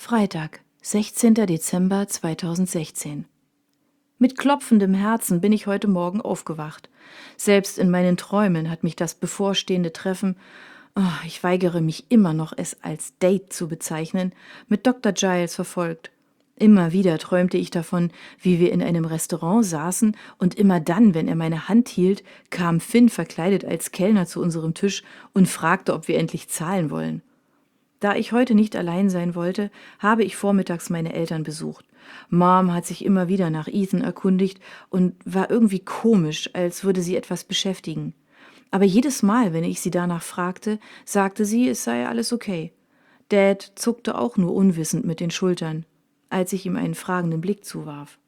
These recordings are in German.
Freitag, 16. Dezember 2016. Mit klopfendem Herzen bin ich heute Morgen aufgewacht. Selbst in meinen Träumen hat mich das bevorstehende Treffen, ich weigere mich immer noch, es als Date zu bezeichnen, mit Dr. Giles verfolgt. Immer wieder träumte ich davon, wie wir in einem Restaurant saßen, und immer dann, wenn er meine Hand hielt, kam Finn verkleidet als Kellner zu unserem Tisch und fragte, ob wir endlich zahlen wollen. Da ich heute nicht allein sein wollte, habe ich vormittags meine Eltern besucht. Mom hat sich immer wieder nach Ethan erkundigt und war irgendwie komisch, als würde sie etwas beschäftigen. Aber jedes Mal, wenn ich sie danach fragte, sagte sie, es sei alles okay. Dad zuckte auch nur unwissend mit den Schultern, als ich ihm einen fragenden Blick zuwarf.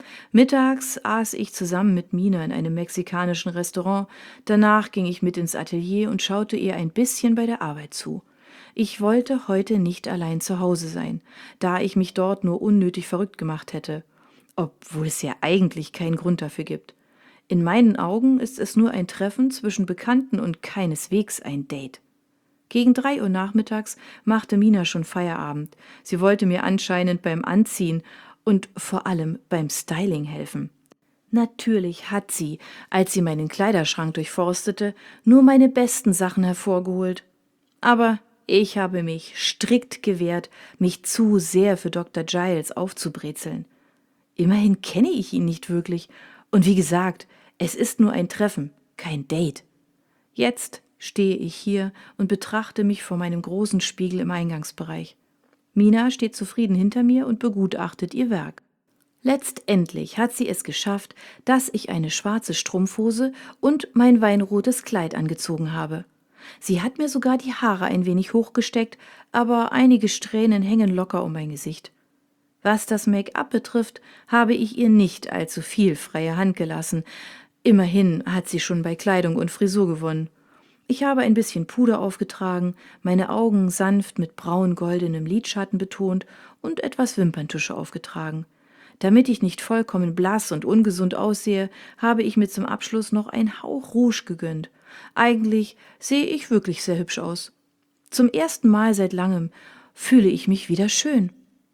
Mittags aß ich zusammen mit Mina in einem mexikanischen Restaurant. Danach ging ich mit ins Atelier und schaute ihr ein bisschen bei der Arbeit zu. Ich wollte heute nicht allein zu Hause sein, da ich mich dort nur unnötig verrückt gemacht hätte, obwohl es ja eigentlich keinen Grund dafür gibt. In meinen Augen ist es nur ein Treffen zwischen Bekannten und keineswegs ein Date. Gegen 3 Uhr nachmittags machte Mina schon Feierabend. Sie wollte mir anscheinend beim Anziehen und vor allem beim Styling helfen. Natürlich hat sie, als sie meinen Kleiderschrank durchforstete, nur meine besten Sachen hervorgeholt. Aber ich habe mich strikt gewehrt, mich zu sehr für Dr. Giles aufzubrezeln. Immerhin kenne ich ihn nicht wirklich. Und wie gesagt, es ist nur ein Treffen, kein Date. Jetzt stehe ich hier und betrachte mich vor meinem großen Spiegel im Eingangsbereich. Mina steht zufrieden hinter mir und begutachtet ihr Werk. Letztendlich hat sie es geschafft, dass ich eine schwarze Strumpfhose und mein weinrotes Kleid angezogen habe. Sie hat mir sogar die Haare ein wenig hochgesteckt, aber einige Strähnen hängen locker um mein Gesicht. Was das Make-up betrifft, habe ich ihr nicht allzu viel freie Hand gelassen. Immerhin hat sie schon bei Kleidung und Frisur gewonnen. Ich habe ein bisschen Puder aufgetragen, meine Augen sanft mit braun-goldenem Lidschatten betont und etwas Wimperntusche aufgetragen. Damit ich nicht vollkommen blass und ungesund aussehe, habe ich mir zum Abschluss noch ein Hauch Rouge gegönnt. Eigentlich sehe ich wirklich sehr hübsch aus. Zum ersten Mal seit langem fühle ich mich wieder schön.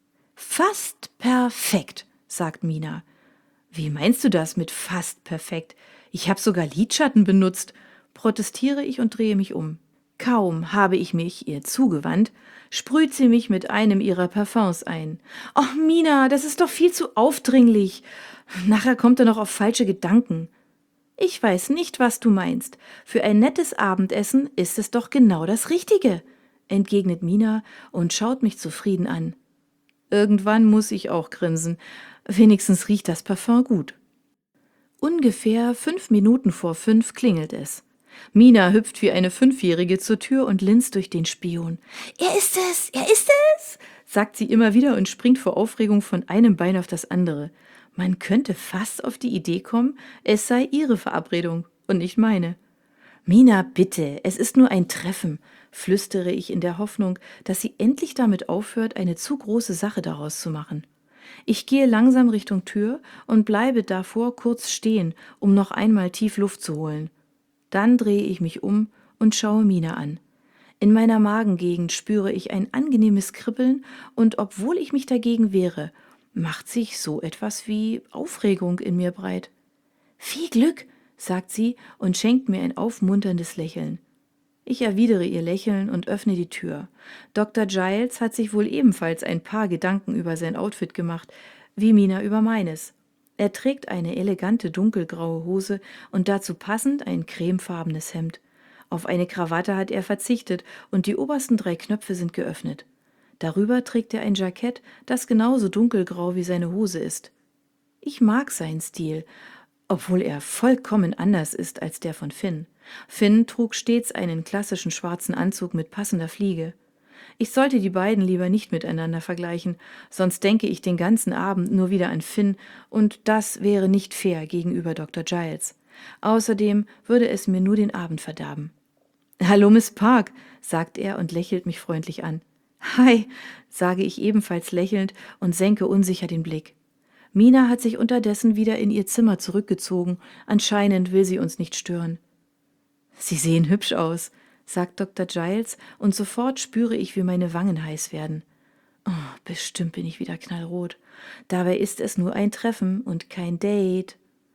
Fast perfekt, sagt Mina. Wie meinst du das mit fast perfekt? Ich habe sogar Lidschatten benutzt, protestiere ich und drehe mich um. Kaum habe ich mich ihr zugewandt, sprüht sie mich mit einem ihrer Parfums ein. »Och, Mina, das ist doch viel zu aufdringlich. Nachher kommt er noch auf falsche Gedanken.« »Ich weiß nicht, was du meinst. Für ein nettes Abendessen ist es doch genau das Richtige«, entgegnet Mina und schaut mich zufrieden an. Irgendwann muss ich auch grinsen. Wenigstens riecht das Parfum gut. Ungefähr 5 Minuten vor 5 klingelt es. Mina hüpft wie eine Fünfjährige zur Tür und linst durch den Spion. »Er ist es! Er ist es!« sagt sie immer wieder und springt vor Aufregung von einem Bein auf das andere. Man könnte fast auf die Idee kommen, es sei ihre Verabredung und nicht meine. »Mina, bitte, es ist nur ein Treffen«, flüstere ich in der Hoffnung, dass sie endlich damit aufhört, eine zu große Sache daraus zu machen. Ich gehe langsam Richtung Tür und bleibe davor kurz stehen, um noch einmal tief Luft zu holen. Dann drehe ich mich um und schaue Mina an. In meiner Magengegend spüre ich ein angenehmes Kribbeln, und obwohl ich mich dagegen wehre, macht sich so etwas wie Aufregung in mir breit. »Viel Glück«, sagt sie und schenkt mir ein aufmunterndes Lächeln. Ich erwidere ihr Lächeln und öffne die Tür. Dr. Giles hat sich wohl ebenfalls ein paar Gedanken über sein Outfit gemacht, wie Mina über meines. Er trägt eine elegante dunkelgraue Hose und dazu passend ein cremefarbenes Hemd. Auf eine Krawatte hat er verzichtet und die obersten 3 Knöpfe sind geöffnet. Darüber trägt er ein Jackett, das genauso dunkelgrau wie seine Hose ist. Ich mag seinen Stil, obwohl er vollkommen anders ist als der von Finn. Finn trug stets einen klassischen schwarzen Anzug mit passender Fliege. Ich sollte die beiden lieber nicht miteinander vergleichen, sonst denke ich den ganzen Abend nur wieder an Finn, und das wäre nicht fair gegenüber Dr. Giles. Außerdem würde es mir nur den Abend verderben. »Hallo, Miss Park«, sagt er und lächelt mich freundlich an. »Hi«, sage ich ebenfalls lächelnd und senke unsicher den Blick. Mina hat sich unterdessen wieder in ihr Zimmer zurückgezogen. Anscheinend will sie uns nicht stören. »Sie sehen hübsch aus«, sagt Dr. Giles, und sofort spüre ich, wie meine Wangen heiß werden. »Oh, bestimmt bin ich wieder knallrot. Dabei ist es nur ein Treffen und kein Date.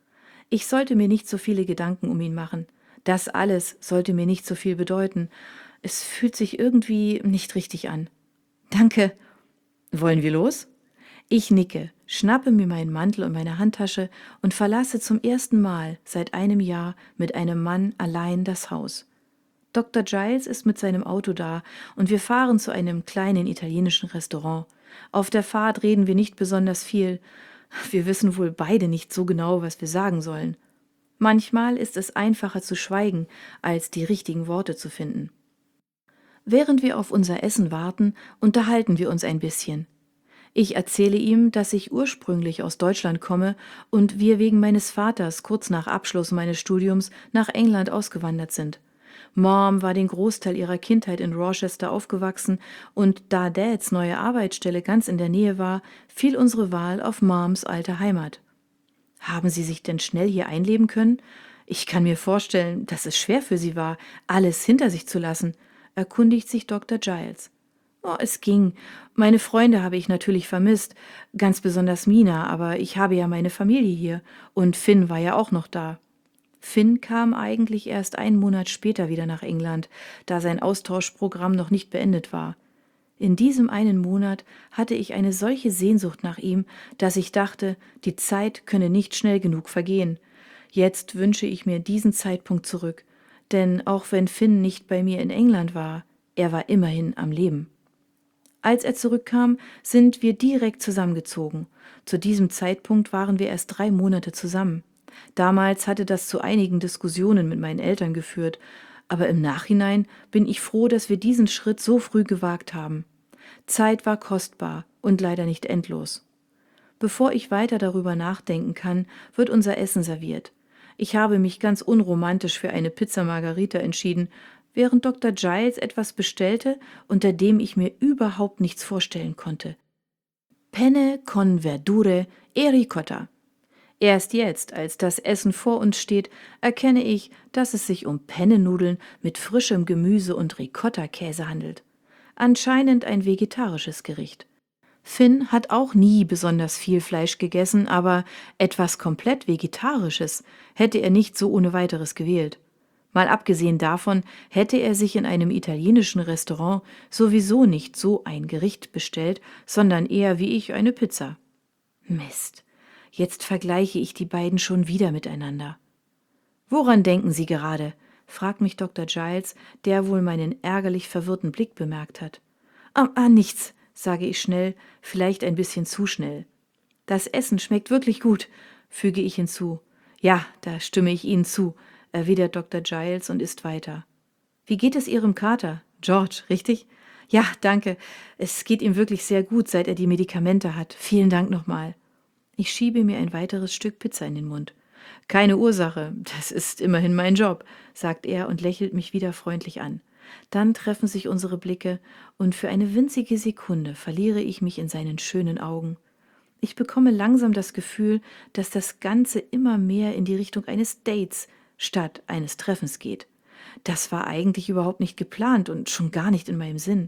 Ich sollte mir nicht so viele Gedanken um ihn machen. Das alles sollte mir nicht so viel bedeuten. Es fühlt sich irgendwie nicht richtig an. Danke. Wollen wir los? Ich nicke, schnappe mir meinen Mantel und meine Handtasche und verlasse zum ersten Mal seit einem Jahr mit einem Mann allein das Haus. Dr. Giles ist mit seinem Auto da und wir fahren zu einem kleinen italienischen Restaurant. Auf der Fahrt reden wir nicht besonders viel. Wir wissen wohl beide nicht so genau, was wir sagen sollen. Manchmal ist es einfacher zu schweigen, als die richtigen Worte zu finden. Während wir auf unser Essen warten, unterhalten wir uns ein bisschen. Ich erzähle ihm, dass ich ursprünglich aus Deutschland komme und wir wegen meines Vaters kurz nach Abschluss meines Studiums nach England ausgewandert sind. Mom war den Großteil ihrer Kindheit in Rochester aufgewachsen und da Dads neue Arbeitsstelle ganz in der Nähe war, fiel unsere Wahl auf Moms alte Heimat. Haben Sie sich denn schnell hier einleben können? Ich kann mir vorstellen, dass es schwer für Sie war, alles hinter sich zu lassen, erkundigt sich Dr. Giles. Oh, es ging. Meine Freunde habe ich natürlich vermisst, ganz besonders Mina, aber ich habe ja meine Familie hier und Finn war ja auch noch da. Finn kam eigentlich erst einen Monat später wieder nach England, da sein Austauschprogramm noch nicht beendet war. In diesem einen Monat hatte ich eine solche Sehnsucht nach ihm, dass ich dachte, die Zeit könne nicht schnell genug vergehen. Jetzt wünsche ich mir diesen Zeitpunkt zurück, denn auch wenn Finn nicht bei mir in England war, er war immerhin am Leben. Als er zurückkam, sind wir direkt zusammengezogen. Zu diesem Zeitpunkt waren wir erst 3 Monate zusammen. Damals hatte das zu einigen Diskussionen mit meinen Eltern geführt, aber im Nachhinein bin ich froh, dass wir diesen Schritt so früh gewagt haben. Zeit war kostbar und leider nicht endlos. Bevor ich weiter darüber nachdenken kann, wird unser Essen serviert. Ich habe mich ganz unromantisch für eine Pizza Margharita entschieden, während Dr. Giles etwas bestellte, unter dem ich mir überhaupt nichts vorstellen konnte. Penne con verdure e ricotta. Erst jetzt, als das Essen vor uns steht, erkenne ich, dass es sich um Pennennudeln mit frischem Gemüse und Ricotta-Käse handelt. Anscheinend ein vegetarisches Gericht. Finn hat auch nie besonders viel Fleisch gegessen, aber etwas komplett Vegetarisches hätte er nicht so ohne weiteres gewählt. Mal abgesehen davon hätte er sich in einem italienischen Restaurant sowieso nicht so ein Gericht bestellt, sondern eher wie ich eine Pizza. Mist. Jetzt vergleiche ich die beiden schon wieder miteinander. Woran denken Sie gerade? Fragt mich Dr. Giles, der wohl meinen ärgerlich verwirrten Blick bemerkt hat. Nichts, sage ich schnell, vielleicht ein bisschen zu schnell. Das Essen schmeckt wirklich gut, füge ich hinzu. Ja, da stimme ich Ihnen zu, erwidert Dr. Giles und isst weiter. Wie geht es Ihrem Kater? George, richtig? Ja, danke. Es geht ihm wirklich sehr gut, seit er die Medikamente hat. Vielen Dank nochmal. Ich schiebe mir ein weiteres Stück Pizza in den Mund. Keine Ursache, das ist immerhin mein Job, sagt er und lächelt mich wieder freundlich an. Dann treffen sich unsere Blicke und für eine winzige Sekunde verliere ich mich in seinen schönen Augen. Ich bekomme langsam das Gefühl, dass das Ganze immer mehr in die Richtung eines Dates statt eines Treffens geht. Das war eigentlich überhaupt nicht geplant und schon gar nicht in meinem Sinn.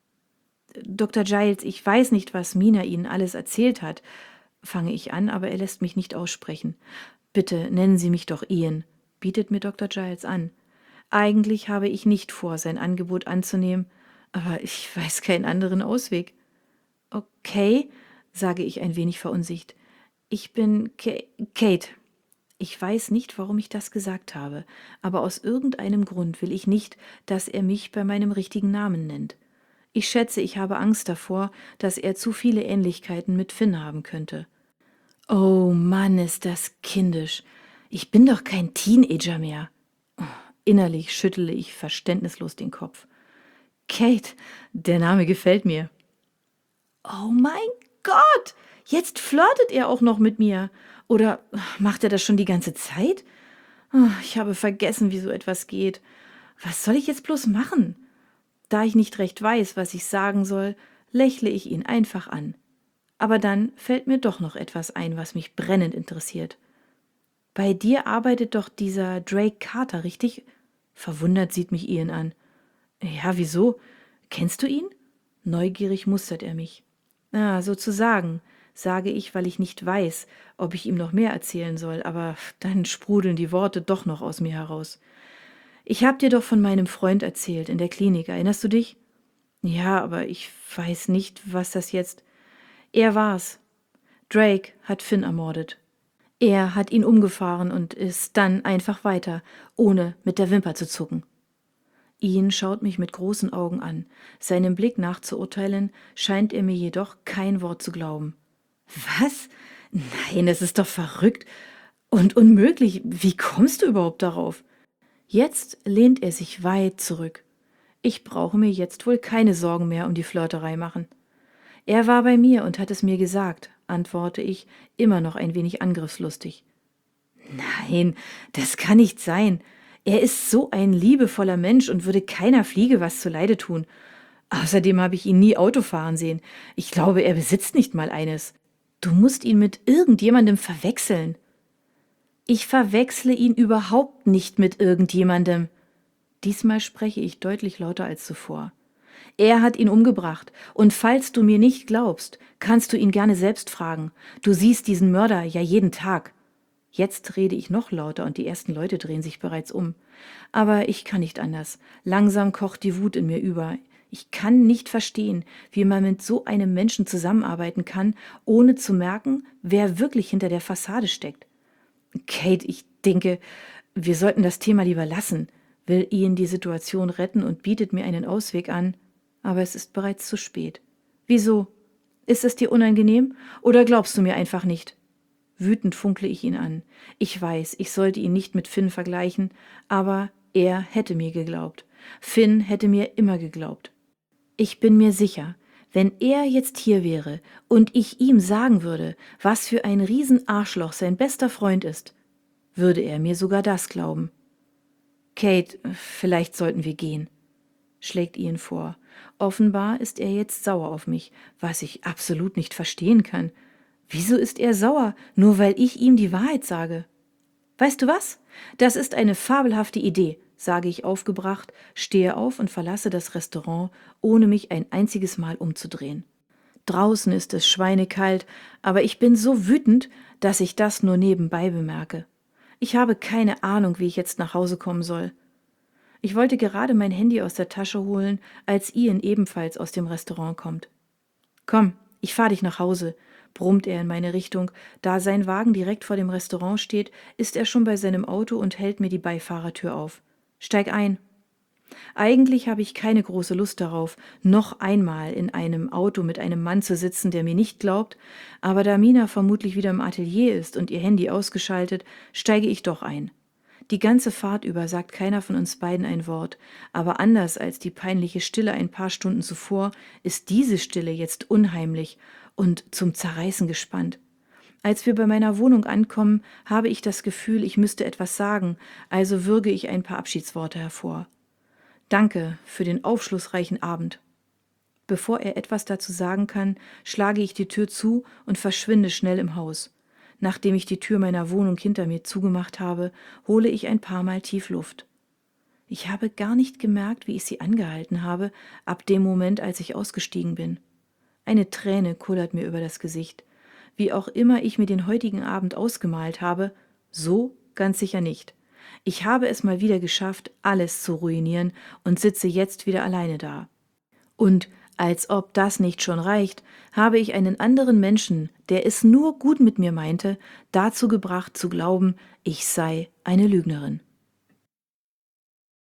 Dr. Giles, ich weiß nicht, was Mina Ihnen alles erzählt hat, fange ich an, aber er lässt mich nicht aussprechen. Bitte nennen Sie mich doch Ian, bietet mir Dr. Giles an. Eigentlich habe ich nicht vor, sein Angebot anzunehmen, aber ich weiß keinen anderen Ausweg. Okay, sage ich ein wenig verunsichert. Ich bin Kate. Ich weiß nicht, warum ich das gesagt habe, aber aus irgendeinem Grund will ich nicht, dass er mich bei meinem richtigen Namen nennt. Ich schätze, ich habe Angst davor, dass er zu viele Ähnlichkeiten mit Finn haben könnte. Oh Mann, ist das kindisch. Ich bin doch kein Teenager mehr. Innerlich schüttle ich verständnislos den Kopf. Kate, der Name gefällt mir. Oh mein Gott, jetzt flirtet er auch noch mit mir. Oder macht er das schon die ganze Zeit? Ich habe vergessen, wie so etwas geht. Was soll ich jetzt bloß machen? Da ich nicht recht weiß, was ich sagen soll, lächle ich ihn einfach an. Aber dann fällt mir doch noch etwas ein, was mich brennend interessiert. Bei dir arbeitet doch dieser Drake Carter, richtig? Verwundert sieht mich Ian an. Ja, wieso? Kennst du ihn? Neugierig mustert er mich. Ja, sozusagen, sage ich, weil ich nicht weiß, ob ich ihm noch mehr erzählen soll, aber dann sprudeln die Worte doch noch aus mir heraus. Ich hab dir doch von meinem Freund erzählt in der Klinik, erinnerst du dich? Ja, aber ich weiß nicht, was das jetzt. Er war's. Drake hat Finn ermordet. Er hat ihn umgefahren und ist dann einfach weiter, ohne mit der Wimper zu zucken. Ian schaut mich mit großen Augen an. Seinem Blick nach zu urteilen, scheint er mir jedoch kein Wort zu glauben. Was? Nein, das ist doch verrückt und unmöglich. Wie kommst du überhaupt darauf? Jetzt lehnt er sich weit zurück. Ich brauche mir jetzt wohl keine Sorgen mehr um die Flirterei machen. Er war bei mir und hat es mir gesagt, antworte ich, immer noch ein wenig angriffslustig. Nein, das kann nicht sein. Er ist so ein liebevoller Mensch und würde keiner Fliege was zuleide tun. Außerdem habe ich ihn nie Auto fahren sehen. Ich glaube, er besitzt nicht mal eines. Du musst ihn mit irgendjemandem verwechseln. Ich verwechsle ihn überhaupt nicht mit irgendjemandem. Diesmal spreche ich deutlich lauter als zuvor. Er hat ihn umgebracht, und falls du mir nicht glaubst, kannst du ihn gerne selbst fragen. Du siehst diesen Mörder ja jeden Tag. Jetzt rede ich noch lauter und die ersten Leute drehen sich bereits um. Aber ich kann nicht anders. Langsam kocht die Wut in mir über. Ich kann nicht verstehen, wie man mit so einem Menschen zusammenarbeiten kann, ohne zu merken, wer wirklich hinter der Fassade steckt. Kate, ich denke, wir sollten das Thema lieber lassen, will Ian die Situation retten und bietet mir einen Ausweg an. Aber es ist bereits zu spät. Wieso? Ist es dir unangenehm oder glaubst du mir einfach nicht? Wütend funkle ich ihn an. Ich weiß, ich sollte ihn nicht mit Finn vergleichen, aber er hätte mir geglaubt. Finn hätte mir immer geglaubt. Ich bin mir sicher, wenn er jetzt hier wäre und ich ihm sagen würde, was für ein Riesenarschloch sein bester Freund ist, würde er mir sogar das glauben. Kate, vielleicht sollten wir gehen, schlägt Ian vor. Offenbar ist er jetzt sauer auf mich, was ich absolut nicht verstehen kann. Wieso ist er sauer, nur weil ich ihm die Wahrheit sage? Weißt du was? Das ist eine fabelhafte Idee, sage ich aufgebracht, stehe auf und verlasse das Restaurant, ohne mich ein einziges Mal umzudrehen. Draußen ist es schweinekalt, aber ich bin so wütend, dass ich das nur nebenbei bemerke. Ich habe keine Ahnung, wie ich jetzt nach Hause kommen soll. Ich wollte gerade mein Handy aus der Tasche holen, als Ian ebenfalls aus dem Restaurant kommt. Komm, ich fahr dich nach Hause, brummt er in meine Richtung. Da sein Wagen direkt vor dem Restaurant steht, ist er schon bei seinem Auto und hält mir die Beifahrertür auf. Steig ein. Eigentlich habe ich keine große Lust darauf, noch einmal in einem Auto mit einem Mann zu sitzen, der mir nicht glaubt, aber da Mina vermutlich wieder im Atelier ist und ihr Handy ausgeschaltet, steige ich doch ein. Die ganze Fahrt über sagt keiner von uns beiden ein Wort, aber anders als die peinliche Stille ein paar Stunden zuvor, ist diese Stille jetzt unheimlich und zum Zerreißen gespannt. Als wir bei meiner Wohnung ankommen, habe ich das Gefühl, ich müsste etwas sagen, also würge ich ein paar Abschiedsworte hervor. Danke für den aufschlussreichen Abend. Bevor er etwas dazu sagen kann, schlage ich die Tür zu und verschwinde schnell im Haus. Nachdem ich die Tür meiner Wohnung hinter mir zugemacht habe, hole ich ein paar Mal tief Luft. Ich habe gar nicht gemerkt, wie ich sie angehalten habe, ab dem Moment, als ich ausgestiegen bin. Eine Träne kullert mir über das Gesicht. Wie auch immer ich mir den heutigen Abend ausgemalt habe, so ganz sicher nicht. Ich habe es mal wieder geschafft, alles zu ruinieren und sitze jetzt wieder alleine da. Und als ob das nicht schon reicht, habe ich einen anderen Menschen, der es nur gut mit mir meinte, dazu gebracht zu glauben, ich sei eine Lügnerin.